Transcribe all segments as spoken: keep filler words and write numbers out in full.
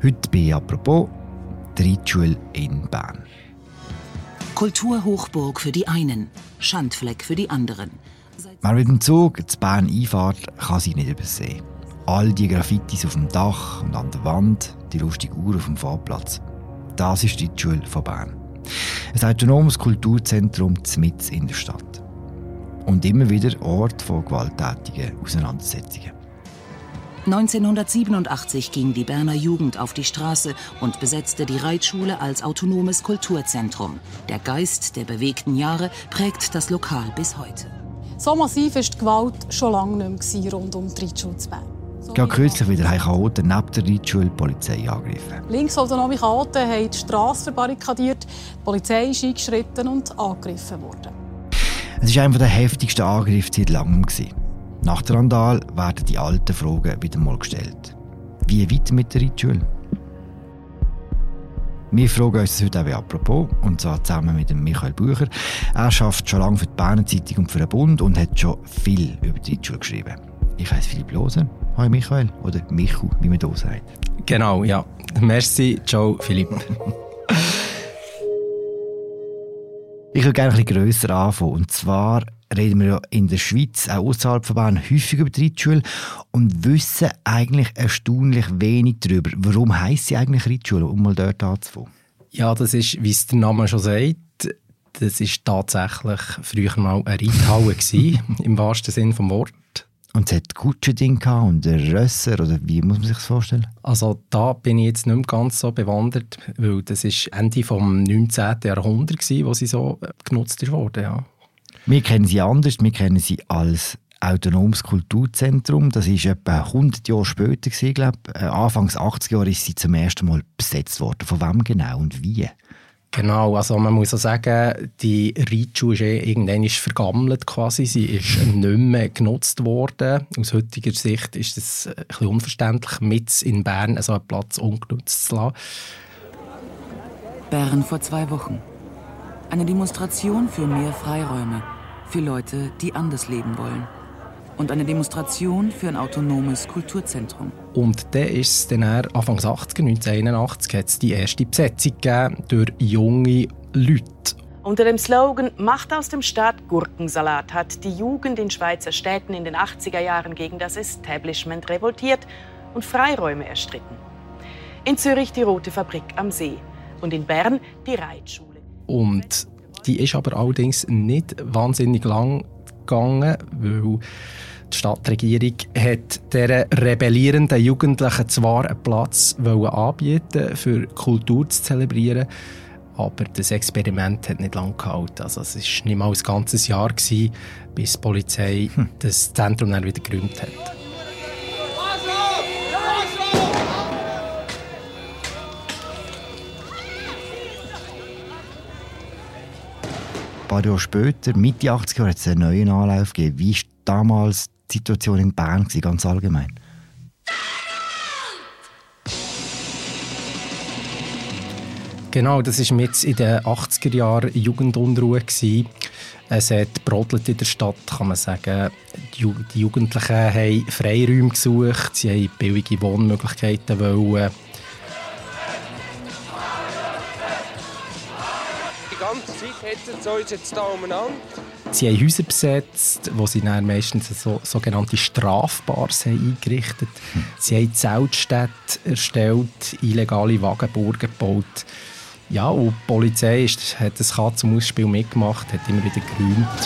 Heute bei «Apropos» die Reitschule in Bern. Kulturhochburg für die einen, Schandfleck für die anderen. Wer mit dem Zug zu Bern einfahrt, kann sie nicht übersehen. All die Graffitis auf dem Dach und an der Wand, die lustige Uhr auf dem Fahrplatz. Das ist die Reitschule von Bern. Ein autonomes Kulturzentrum mitten in der Stadt. Und immer wieder Ort von gewalttätigen Auseinandersetzungen. neunzehnhundertsiebenundachtzig ging die Berner Jugend auf die Straße und besetzte die Reitschule als autonomes Kulturzentrum. Der Geist der bewegten Jahre prägt das Lokal bis heute. So massiv war die Gewalt schon lange nicht mehr rund um die Reitschule zu Bern. So Gerade kürzlich wieder haben Chaoten neben der Reitschule die Polizei angegriffen. Linksautonome Chaoten haben die Strasse verbarrikadiert, die Polizei ist eingeschritten und angegriffen worden. Es war einer der heftigsten Angriffe seit langem. Nach der Randal werden die alten Fragen wieder mal gestellt. Wie weiter mit der Reitschule? Wir fragen uns das heute auch «Apropos», und zwar zusammen mit dem Michael Bucher. Er arbeitet schon lange für die Berner Zeitung und für den Bund und hat schon viel über die Reitschule geschrieben. Ich heiße Philipp Lose. Hallo Michael, oder Michu, wie man hier sagt. Genau, ja. Merci, ciao Philipp. Ich würde gerne ein bisschen grösser anfangen. Und zwar reden wir ja in der Schweiz, auch außerhalb von Bern, häufig über die Reitschule und wissen eigentlich erstaunlich wenig darüber. Warum heisst sie eigentlich Reitschule, um mal dort anzufangen? Ja, das ist, wie es der Name schon sagt, das war tatsächlich früher mal eine Reithalle gewesen, im wahrsten Sinne des Wortes. Und es hat Kutschen drin und einen Rösser, oder wie muss man sich das vorstellen? Also da bin ich jetzt nicht mehr ganz so bewandert, weil das war Ende des neunzehnten Jahrhunderts, wo sie so genutzt wurde, ja. Wir kennen sie anders, wir kennen sie als autonomes Kulturzentrum. Das war etwa hundert Jahre später, glaube ich. Anfangs achtziger Jahre ist sie zum ersten Mal besetzt worden. Von wem genau und wie? Genau, also man muss auch sagen, die Reitschule ist irgendwann vergammelt quasi. Sie ist nicht mehr genutzt worden. Aus heutiger Sicht ist es ein bisschen unverständlich, mit in Bern so einen Platz ungenutzt zu lassen. Bern vor zwei Wochen. Eine Demonstration für mehr Freiräume, für Leute, die anders leben wollen. Und eine Demonstration für ein autonomes Kulturzentrum. Und dann ist es dann Anfang achtziger, neunzehnhunderteinundachtzig, hat es die erste Besetzung gegeben durch junge Leute. Unter dem Slogan «Macht aus dem Staat Gurkensalat» hat die Jugend in Schweizer Städten in den achtziger Jahren gegen das Establishment revoltiert und Freiräume erstritten. In Zürich die Rote Fabrik am See und in Bern die Reitschule. Und die ist aber allerdings nicht wahnsinnig lang gegangen, weil die Stadtregierung hat dieser rebellierenden Jugendlichen zwar einen Platz anbieten, für Kultur zu zelebrieren, aber das Experiment hat nicht lange gehalten. Also es war nicht mal ein ganzes Jahr, bis die Polizei hm. das Zentrum dann wieder geräumt hat. Ein paar Jahre später, Mitte achtziger Jahre, hat es einen neuen Anlauf gegeben. Wie war damals die Situation in Bern, ganz allgemein? Genau, das war mit in den achtziger Jahren Jugendunruhe. Es hat brodelt in der Stadt, kann man sagen. Die Jugendlichen haben Freiräume gesucht, sie wollten billige Wohnmöglichkeiten wollen. Die ganze Zeit hetzen sie uns jetzt hier umeinander. Sie haben Häuser besetzt, wo sie dann meistens so, sogenannte Strafbars haben eingerichtet haben. Sie haben Zeltstädte erstellt, illegale Wagenburgen gebaut. Ja, und die Polizei ist, hat das Katz-und-Maus-Spiel mitgemacht, hat immer wieder geräumt.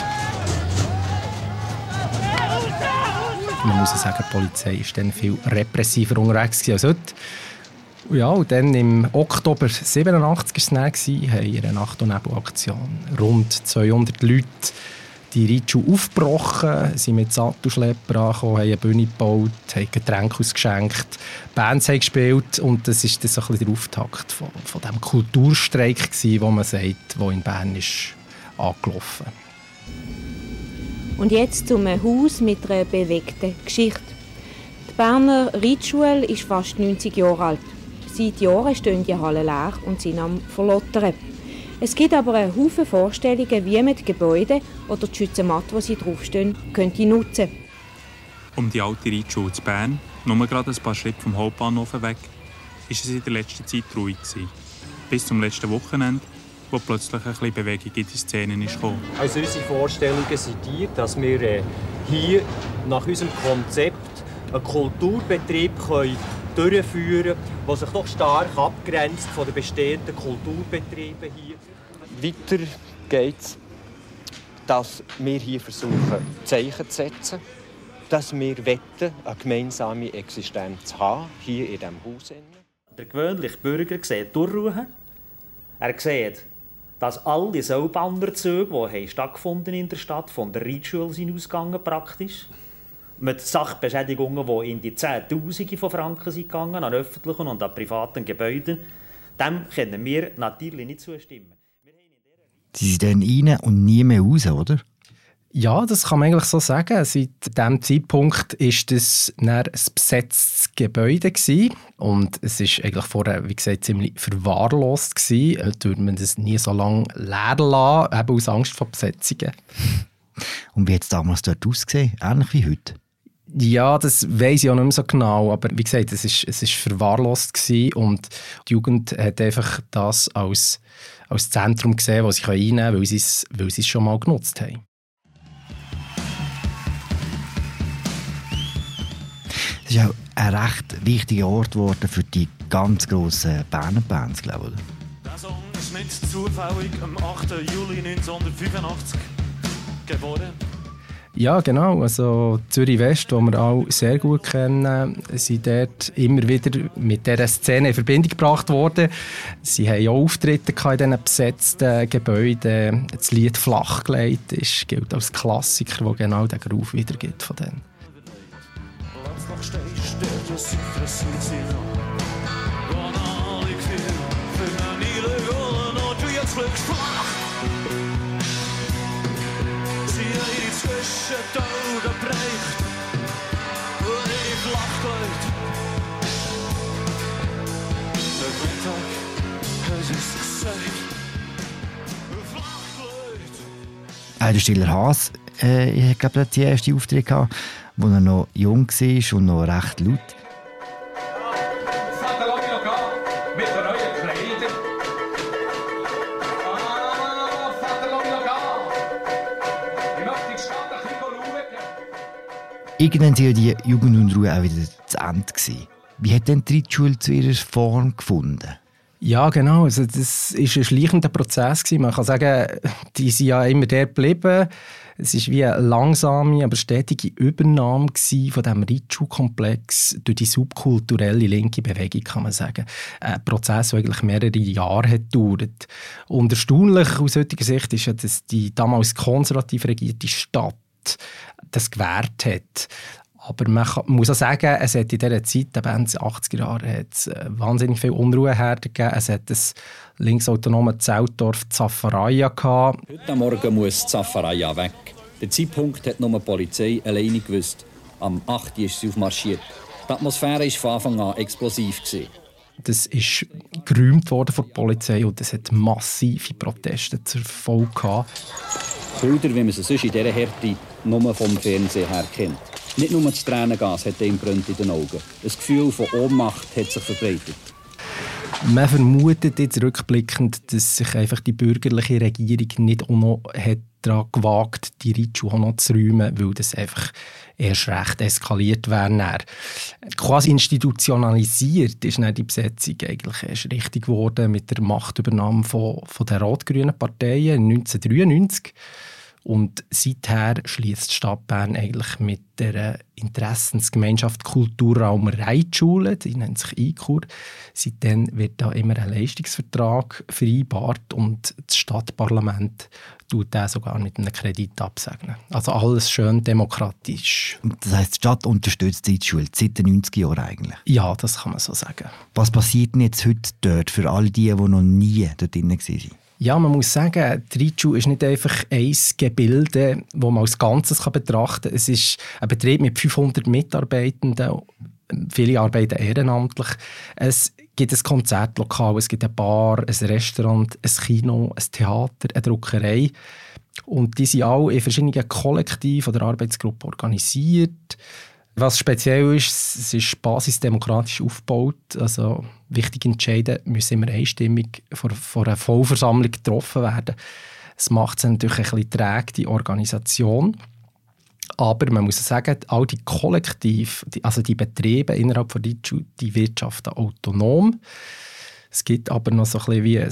Man muss sagen, die Polizei war dann viel repressiver unterwegs als heute. Ja, und dann im Oktober siebenundachtzig war es dann, haben wir eine Nacht- und Nebel-Aktion. Rund zweihundert Leute die Reitschule aufgebrochen, sind mit Sattelschlepper angekommen, haben eine Bühne gebaut, haben Getränke ausgeschenkt, Bands haben gespielt und das war dann so ein bisschen der Auftakt von, von diesem Kulturstreik, wo man sagt, der in Bern ist angelaufen. Und jetzt zum Haus mit einer bewegten Geschichte. Die Berner Reitschule ist fast neunzig Jahre alt. Seit Jahren stehen die Hallen leer und sind am Verlottern. Es gibt aber einen Haufen Vorstellungen, wie man die Gebäude oder die Schützenmatte, wo sie draufstehen, könnte nutzen. Um die alte Reitschule zu Bern, nur gerade ein paar Schritte vom Hauptbahnhof weg, es in der letzten Zeit ruhig gewesen. Bis zum letzten Wochenende, wo plötzlich ein bisschen Bewegung in die Szenen ist gekommen. Also unsere Vorstellungen sind die, dass wir äh, hier nach unserem Konzept einen Kulturbetrieb können durchführen können, der sich doch stark abgrenzt von den bestehenden Kulturbetrieben hier. Weiter geht es, dass wir hier versuchen, Zeichen zu setzen, dass wir wetten, eine gemeinsame Existenz haben, hier in diesem Haus. Der gewöhnliche Bürger sieht Durchruhen. Er sieht, dass alle Saubanderzüge, die stattgefunden in der Stadt, von der Reitschule sind ausgegangen praktisch. Mit Sachbeschädigungen, die in die Zehntausende von Franken sind gegangen, an öffentlichen und an privaten Gebäuden. Dem können wir natürlich nicht zustimmen. Sie sind dann rein und nie mehr raus, oder? Ja, das kann man eigentlich so sagen. Seit diesem Zeitpunkt war das ein besetztes Gebäude gewesen. Und es war eigentlich vorher, wie gesagt, ziemlich verwahrlost gewesen. Heute würde man das nie so lange leer lassen, eben aus Angst vor Besetzungen. Und wie hat es damals dort ausgesehen? Ähnlich wie heute? Ja, das weiss ich auch nicht mehr so genau. Aber wie gesagt, es war es ist verwahrlost gewesen. Und die Jugend hat einfach das als, als Zentrum gesehen, das sie reinnehmen können, weil sie es, weil sie es schon mal genutzt haben. Es ist auch ein recht wichtiger Ort geworden für die ganz grossen Berner Bands, glaube ich. Der Song ist nicht zufällig am achten Juli neunzehnhundertfünfundachtzig geboren. Ja, genau. Also Zürich West, die wir auch sehr gut kennen, sind dort immer wieder mit dieser Szene in Verbindung gebracht worden. Sie haben auch Auftritte in diesen besetzten Gebäuden. Das Lied «Flachgelegt» ist, gilt als Klassiker, der genau den Groove wiedergibt von denen. Plötzlich stehst du, das interessiert sie noch. Gehen alle viel für einen illegalen Ort, wie jetzt fliegst flach. Sie haben die Zwischentaugen breicht und ich flachgelegt. Der Mittag, es ist gesagt, flachgelegt. Äh, der Stiller Haas, äh, ich glaube, er hat die erste Auftritt gehabt, als er noch jung war und noch recht laut. Vater, lass mich noch gehen, mit den neuen Kleidern. Ah, Vater, lass mich noch gehen. Ich möchte die Stadt ein bisschen schauen. Irgendwann war die Jugendunruhe auch wieder zu Ende gewesen. Wie hat denn die Reitschule zu ihrer Form gefunden? Ja, genau. Also das war ein schleichender Prozess gewesen. Man kann sagen, die sind ja immer dort geblieben. Es war wie eine langsame, aber stetige Übernahme von diesem Reitschulkomplex durch die subkulturelle linke Bewegung, kann man sagen. Ein Prozess, der eigentlich mehrere Jahre hat gedauert. Und erstaunlich aus heutiger Sicht ist ja, dass die damals konservativ regierte Stadt das gewährt hat. Aber man kann, muss auch sagen, es hat in dieser Zeit, eben in den achtziger Jahren, hat es wahnsinnig viel Unruheherde gegeben. Es hat das linksautonome Zeltdorf Zaffaraya gehabt. Heute Morgen muss Zaffaraya weg. Der Zeitpunkt hat nur die Polizei alleine gewusst. Am acht Uhr ist sie aufmarschiert. Die Atmosphäre war von Anfang an explosiv. Das ist geräumt worden von der Polizei und es hat massive Proteste zur Folge gehabt. Bilder, wie man sie sonst in dieser Härte nur vom Fernsehen her kennt. Nicht nur das Tränengas hat ihm brennt in den Augen. Ein Gefühl von Ohnmacht hat sich verbreitet. Man vermutet jetzt rückblickend, dass sich einfach die bürgerliche Regierung nicht auch noch hat daran gewagt, die Reitschule auch noch zu räumen, weil das einfach erst recht eskaliert wäre. Quasi institutionalisiert ist dann die Besetzung eigentlich erst richtig geworden mit der Machtübernahme von, von den rot-grünen Parteien neunzehnhundertdreiundneunzig. Und seither schließt die Stadt Bern eigentlich mit der Interessensgemeinschaft Kulturraum Reitschule, die nennt sich I K U R. Seitdem wird da immer ein Leistungsvertrag vereinbart und das Stadtparlament tut den sogar mit einem Kredit absegnen. Also alles schön demokratisch. Das heisst, die Stadt unterstützt die Reitschule seit den neunziger Jahren eigentlich? Ja, das kann man so sagen. Was passiert denn jetzt heute dort für all die, die noch nie dort drin waren? Ja, man muss sagen, die Reitschule ist nicht einfach ein Gebilde, das man als Ganzes betrachten kann. Es ist ein Betrieb mit fünfhundert Mitarbeitenden, viele arbeiten ehrenamtlich. Es gibt ein Konzertlokal, es gibt eine Bar, ein Restaurant, ein Kino, ein Theater, eine Druckerei. Und die sind alle in verschiedenen Kollektiven oder Arbeitsgruppen organisiert. Was speziell ist, es ist basisdemokratisch aufgebaut. Also wichtige Entscheide müssen immer einstimmig vor, vor einer Vollversammlung getroffen werden. Es macht es natürlich ein bisschen träge, die Organisation. Aber man muss sagen, all die Kollektiv, die, also die Betriebe innerhalb von Ritschu, die wirtschaften autonom. Es gibt aber noch so ein bisschen wie ein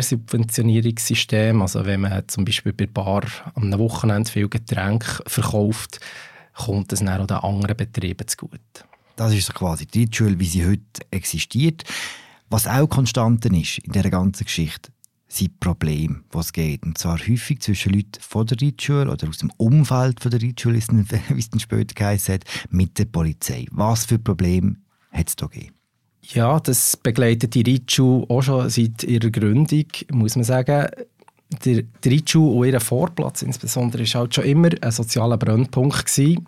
Quersubventionierungssystem. Also wenn man zum Beispiel bei Bar am Wochenende viel Getränke verkauft, kommt es dann auch den anderen Betrieben zugute. Das ist so quasi die Ritschule, wie sie heute existiert. Was auch Konstanten ist in dieser ganzen Geschichte, sind Probleme, die es geht. Und zwar häufig zwischen Leuten von der Ritschule oder aus dem Umfeld von der Ritschule, wie es dann später geheißen hat, mit der Polizei. Was für Probleme hat es da gegeben? Ja, das begleitet die Ritschule auch schon seit ihrer Gründung, muss man sagen. Der, der Ritschule und ihr Vorplatz insbesondere war halt schon immer ein sozialer Brennpunkt gewesen.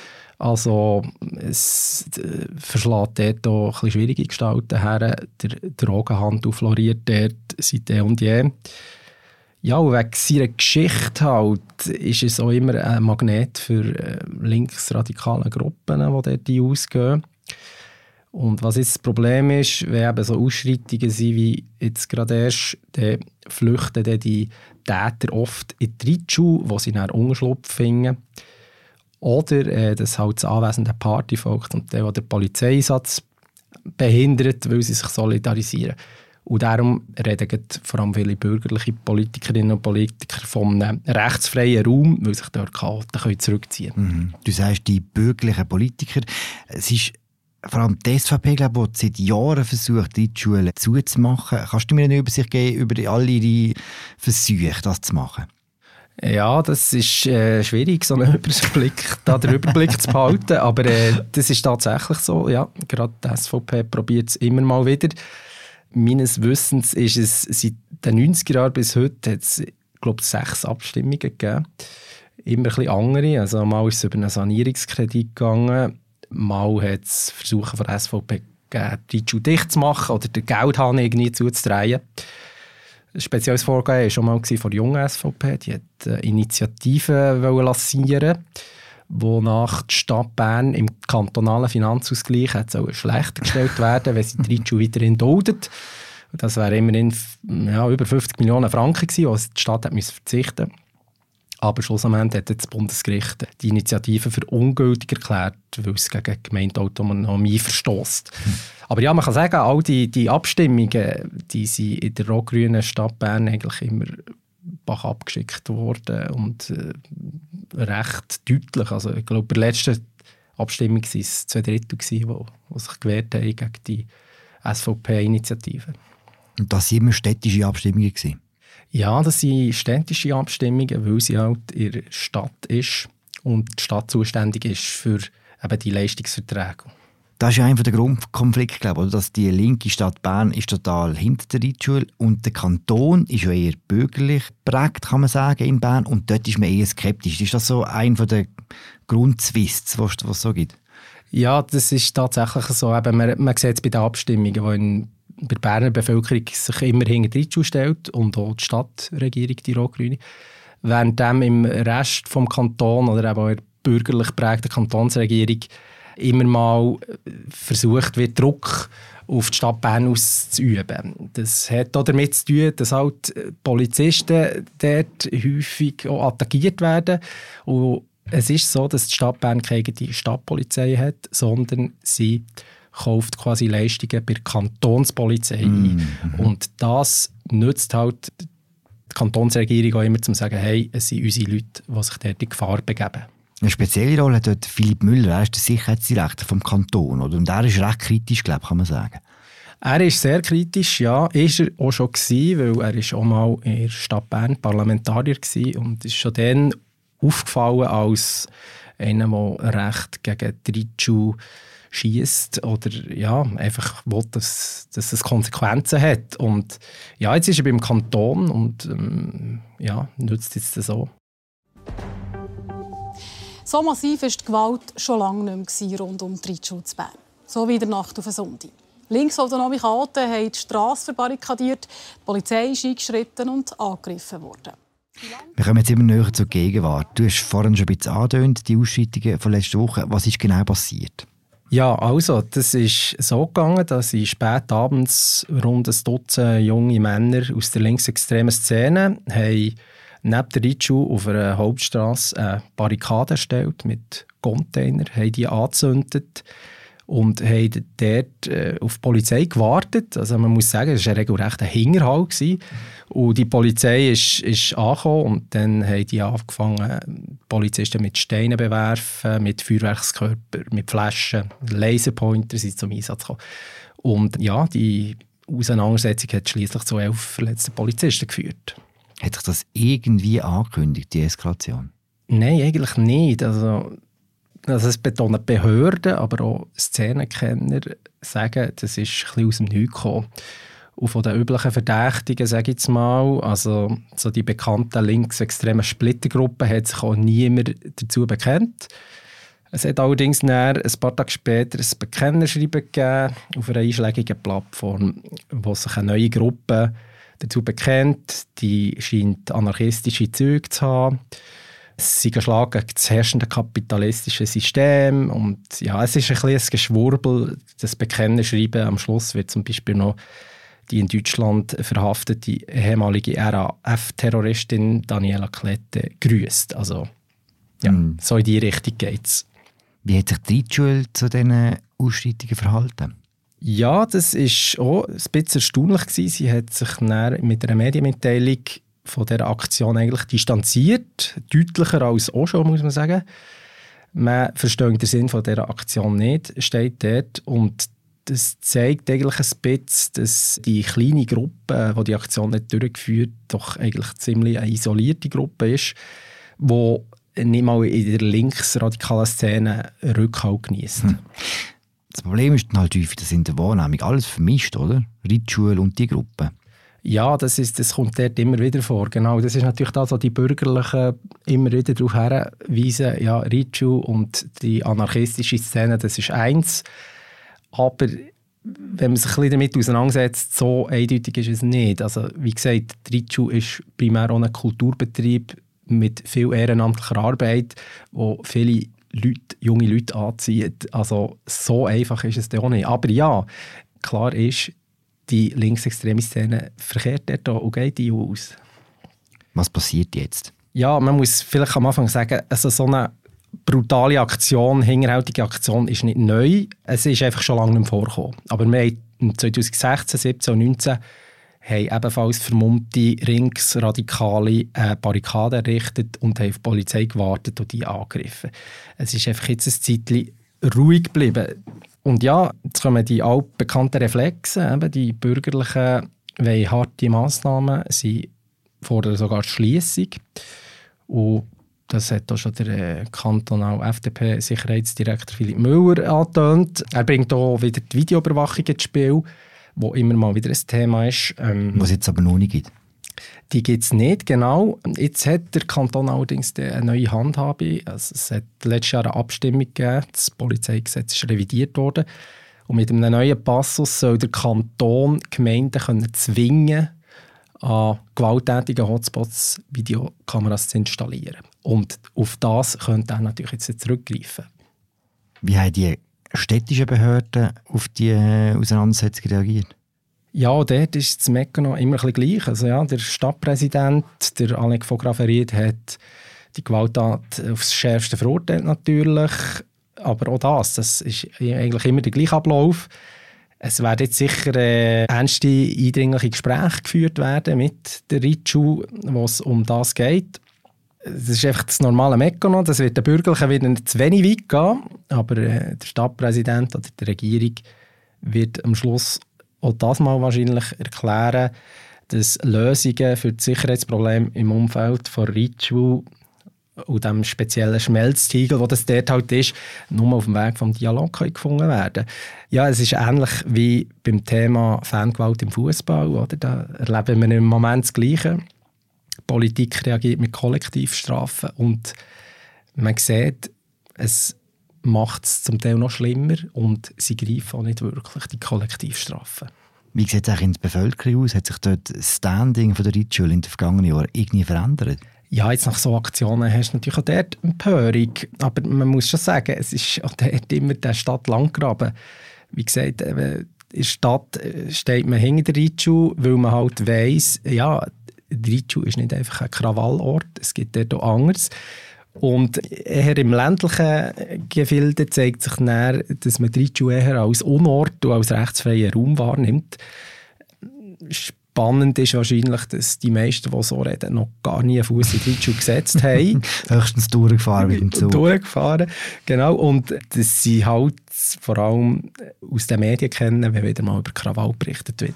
Also es äh, verschlägt dort auch ein bisschen schwierige Gestalten her. Der Drogenhandel floriert dort seit eh und je. Ja, und wegen seiner Geschichte halt ist es auch immer ein Magnet für äh, linksradikale Gruppen, die dort ausgehen. Und was jetzt das Problem ist, wenn eben so Ausschreitungen sind wie jetzt gerade erst, dann flüchten dann die Täter oft in die Ritschule, wo sie dann Unterschlupf finden. Oder äh, dass halt das anwesende Partyvolk und der, der den Polizeieinsatz behindert, weil sie sich solidarisieren. Und darum reden vor allem viele bürgerliche Politikerinnen und Politiker von einem rechtsfreien Raum, weil sich dort Chaoten zurückziehen können. Mhm. Du sagst, die bürgerlichen Politiker, es ist vor allem die S V P, glaube ich, die seit Jahren versucht, die Schulen zuzumachen. Kannst du mir eine Übersicht geben über all ihre Versuche, das zu machen? Ja, das ist äh, schwierig, so einen Überblick, da den Überblick zu behalten. Aber äh, das ist tatsächlich so. Ja, gerade die S V P probiert es immer mal wieder. Meines Wissens ist es seit den neunziger Jahren bis heute hat es, glaube ich, sechs Abstimmungen gegeben. Immer ein bisschen andere. Also mal ist es über einen Sanierungskredit gegangen. Mal hat es Versuche von der S V P gegeben, die Ritschule dicht zu machen oder den Geldhahn irgendwie zuzudrehen. Ein spezielles Vorgehen war schon mal von der jungen S V P. Die wollte eine Initiative lancieren, wonach die Stadt Bern im kantonalen Finanzausgleich schlechter gestellt werden, wenn sie die Ritschule weiterhin duldet. Das wären immerhin ja, über fünfzig Millionen Franken gewesen, auf die Stadt hat verzichten musste. Aber schlussendlich hat das Bundesgericht die Initiative für ungültig erklärt, weil es gegen die Gemeindeautonomie verstösst. Hm. Aber ja, man kann sagen, all die, die Abstimmungen, die sind in der rot-grünen Stadt Bern eigentlich immer bach abgeschickt worden und äh, recht deutlich. Also ich glaube, bei der letzten Abstimmung waren es zwei Drittel, die, die sich gewehrt haben gegen die S V P-Initiative. Und das waren immer städtische Abstimmungen gewesen? Ja, das sind städtische Abstimmungen, weil sie halt in der Stadt ist und die Stadt zuständig ist für eben die Leistungsverträge. Das ist ja einer der Grundkonflikte, glaube ich, dass die linke Stadt Bern ist total hinter der Ritschule und der Kanton ist ja eher bürgerlich geprägt, kann man sagen, in Bern, und dort ist man eher skeptisch. Ist das so einer der Grundzwists, die es so gibt? Ja, das ist tatsächlich so. Eben, man, man sieht es bei den Abstimmungen, die in bei der Berner Bevölkerung sich immer hinter die Ritschule stellt und auch die Stadtregierung, die Rot-Grüne. Während dem im Rest des Kantons oder eben auch in der bürgerlich geprägten Kantonsregierung immer mal versucht wird, Druck auf die Stadt Bern auszuüben. Das hat auch damit zu tun, dass halt Polizisten dort häufig auch attackiert werden. Und es ist so, dass die Stadt Bern keine eigene Stadtpolizei hat, sondern sie kauft quasi Leistungen bei der Kantonspolizei ein. Mm-hmm. Und das nützt halt die Kantonsregierung auch immer, um zu sagen, hey, es sind unsere Leute, die sich dort in Gefahr begeben. Eine spezielle Rolle hat dort Philipp Müller, er ist der Sicherheitsdirektor vom Kanton, oder? Und er ist recht kritisch, glaube ich, kann man sagen. Er ist sehr kritisch, ja. Ist er auch schon gewesen, weil er ist auch mal in der Stadt Bern Parlamentarier war und ist schon dann aufgefallen als einer, der recht gegen die Ritschule schiesst oder ja, einfach will, dass, dass es Konsequenzen hat. Und ja, jetzt ist er beim Kanton und ähm, ja, nützt jetzt das so. So massiv war die Gewalt schon lange nicht mehr rund um die Ritschule zu Bern. So wie in der Nacht auf einen Sonntag. Linksautonome Chaoten haben die Strasse verbarrikadiert, die Polizei ist eingeschritten und angegriffen worden. Wir kommen jetzt immer näher zur Gegenwart. Du hast vorhin schon ein bisschen angedeutet, die Ausschreitungen von letzter Woche. Was ist genau passiert? Ja, also, das ist so gegangen, dass ich spät abends rund ein Dutzend junge Männer aus der linksextremen Szene haben neben der Reitschule auf einer Hauptstrasse eine Barrikade erstellt mit Containern, haben die angezündet und haben dort äh, auf die Polizei gewartet. Also man muss sagen, es war ein regelrechter Hinterhalt gewesen. Und die Polizei ist, ist angekommen und dann haben die angefangen, die Polizisten mit Steinen bewerfen, mit Feuerwerkskörpern, mit Flaschen, Laserpointer sind zum Einsatz gekommen. Und ja, die Auseinandersetzung hat schliesslich zu elf verletzten Polizisten geführt. Hat sich das irgendwie angekündigt, die Eskalation? Nein, eigentlich nicht. Also, also es betonen Behörden, aber auch Szenenkenner sagen, das ist ein bisschen aus dem Nichts gekommen. Und von den üblichen Verdächtigen, sage ich jetzt mal, also so die bekannten linksextremen Splittergruppen, hat sich auch niemand dazu bekennt. Es hat allerdings dann, ein paar Tage später ein Bekennerschreiben gegeben auf einer einschlägigen Plattform, wo sich eine neue Gruppe dazu bekennt. Die scheint anarchistische Züge zu haben. Es sind Schlag gegen das herrschende kapitalistische System. Und ja, es ist ein bisschen ein Geschwurbel. Das Bekennerschreiben am Schluss wird zum Beispiel noch die in Deutschland verhaftete ehemalige R A F-Terroristin Daniela Klette grüßt. Also ja, mm. so in die Richtung geht es. Wie hat sich die Reitschule zu diesen Ausschreitungen verhalten? Ja, das war auch ein bisschen erstaunlich gewesen. Sie hat sich dann mit einer Medienmitteilung von dieser Aktion eigentlich distanziert. Deutlicher als auch schon, muss man sagen. Man versteht den Sinn von dieser Aktion nicht, steht dort. Und das zeigt eigentlich ein bisschen, dass die kleine Gruppe, die die Aktion nicht durchgeführt, doch eigentlich ziemlich eine isolierte Gruppe ist, die nicht mal in der linksradikalen Szene Rückhalt genießt. Hm. Das Problem ist dann halt häufig, dass in der Wahrnehmung alles vermischt, oder? Reitschule und die Gruppe. Ja, das, ist, das kommt dort immer wieder vor. Genau, das ist natürlich das, was die Bürgerlichen immer wieder darauf hinweisen. Ja, Reitschule und die anarchistische Szene, das ist eins. Aber wenn man sich ein bisschen damit auseinandersetzt, so eindeutig ist es nicht. Also, wie gesagt, die Reitschule ist primär auch ein Kulturbetrieb mit viel ehrenamtlicher Arbeit, wo viele Leute, junge Leute anzieht. Also so einfach ist es dann auch nicht. Aber ja, klar ist, die linksextreme Szene verkehrt dort auch und geht die aus. Was passiert jetzt? Ja, man muss vielleicht am Anfang sagen, also so eine brutale Aktion, hinterhältige Aktion ist nicht neu. Es ist einfach schon lange nicht mehr vorgekommen. Aber wir haben zwanzig sechzehn, siebzehn und neunzehn haben ebenfalls vermummte Linksradikale eine Barrikade errichtet und haben auf die Polizei gewartet und die angegriffen. Es ist einfach jetzt ein Zeitchen ruhig geblieben. Und ja, jetzt kommen die altbekannten Reflexe. Eben die Bürgerlichen wollen harte Massnahmen, sie fordern sogar die Schliessung. Und das hat auch schon der kantonale F D P-Sicherheitsdirektor Philipp Müller angetönt. Er bringt auch wieder die Videoüberwachung ins Spiel, wo immer mal wieder ein Thema ist. Ähm, Was es jetzt aber noch nicht gibt. Die gibt es nicht, genau. Jetzt hat der Kanton allerdings eine neue Handhabe. Also es hat letztes Jahr eine Abstimmung gegeben. Das Polizeigesetz ist revidiert worden. Und mit einem neuen Passus soll der Kanton Gemeinden können zwingen, an gewalttätigen Hotspots Videokameras zu installieren. Und auf das könnte er natürlich jetzt zurückgreifen. Wie haben die städtischen Behörden auf die Auseinandersetzung reagiert? Ja, dort ist das Mechanismus immer ein bisschen gleich. Also ja, der Stadtpräsident, der Alec von Grafferiet, hat die Gewalttat aufs Schärfste verurteilt natürlich. Aber auch das, das ist eigentlich immer der gleiche Ablauf. Es werden jetzt sicher äh, ernste, eindringliche Gespräche geführt werden mit der Reitschule, wo es um das geht. Das ist einfach das normale Mechanismus. Das wird den Bürgerlichen wieder zu wenig weit gehen. Aber äh, der Stadtpräsident oder die Regierung wird am Schluss auch das mal wahrscheinlich erklären, dass Lösungen für das Sicherheitsproblem im Umfeld von Reitschule und dem speziellen Schmelztiegel, wo das dort halt ist, nur auf dem Weg vom Dialog gefunden werden. Ja, es ist ähnlich wie beim Thema Fangewalt im Fußball, oder? Da erleben wir im Moment das Gleiche. Die Politik reagiert mit Kollektivstrafen und man sieht, es macht es zum Teil noch schlimmer und sie greifen auch nicht wirklich die Kollektivstrafen. Wie sieht es auch in der Bevölkerung aus? Hat sich dort das Standing von der Reitschule in den vergangenen Jahren irgendwie verändert? Ja, jetzt nach so Aktionen hast du natürlich auch dort Empörung. Aber man muss schon sagen, es ist auch dort immer der Stadt-Landgraben. Wie gesagt, in der Stadt steht man hinter der Reitschule, weil man halt weiss, ja, die Reitschule ist nicht einfach ein Krawallort, es gibt dort auch anderes. Und eher im ländlichen Gefilde zeigt sich dann, dass man die Reitschule eher als Unort und als rechtsfreien Raum wahrnimmt. Spannend ist wahrscheinlich, dass die meisten, die so reden, noch gar nie einen Fuß in die Reitschule gesetzt haben. Höchstens durchgefahren mit dem Zug. Durchgefahren, genau. Und dass sie halt vor allem aus den Medien kennen, wenn wieder mal über Krawall berichtet wird.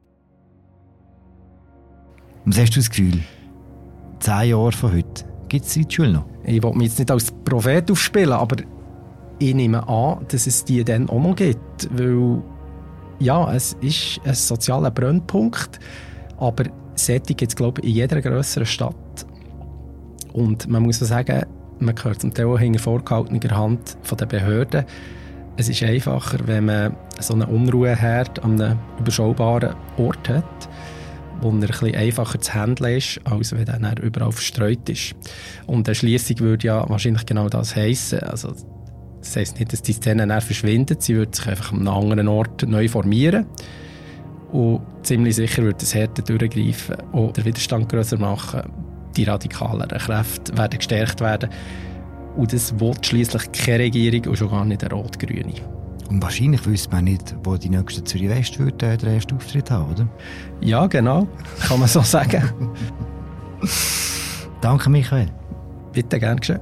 Was hast du das Gefühl? Zehn Jahre von heute, gibt es die Reitschule noch? Ich will mich jetzt nicht als Prophet aufspielen, aber ich nehme an, dass es die dann auch noch gibt. Weil, ja, es ist ein sozialer Brennpunkt, aber solche gibt es, glaube ich, in jeder grösseren Stadt. Und man muss sagen, man gehört zum Teil auch hinter vorgehaltener Hand von den Behörden. Es ist einfacher, wenn man so einen Unruheherd an einem überschaubaren Ort hat, wo er ein bisschen einfacher zu handeln ist, als wenn er dann überall verstreut ist. Und eine Schliessung würde ja wahrscheinlich genau das heissen. Also, das heisst nicht, dass die Szene dann verschwindet, sie würde sich einfach an einem anderen Ort neu formieren. Und ziemlich sicher würde das härter durchgreifen und den Widerstand grösser machen. Die radikaleren Kräfte werden gestärkt werden. Und das will schliesslich keine Regierung und schon gar nicht eine rot-grüne. Und wahrscheinlich wüsste man nicht, wo die nächste Zürich West würde, äh, den ersten Auftritt haben, oder? Ja, genau. Kann man so sagen. Danke, Michael. Bitte, gern geschehen.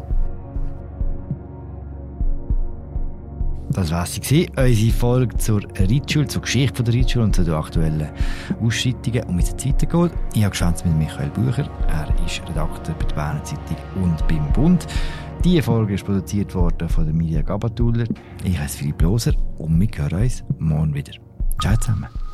Das war sie, unsere Folge zur Reitschule, zur Geschichte der Reitschule und zu den aktuellen Ausschreitungen und mit der Zeit geht. Ich habe geschwätzt mit Michael Bucher. Er ist Redakteur bei der Berner Zeitung und beim Bund. Diese Folge ist produziert worden von der Mirja Gabatuller. Ich heiße Philipp Loser und wir hören uns morgen wieder. Ciao zusammen.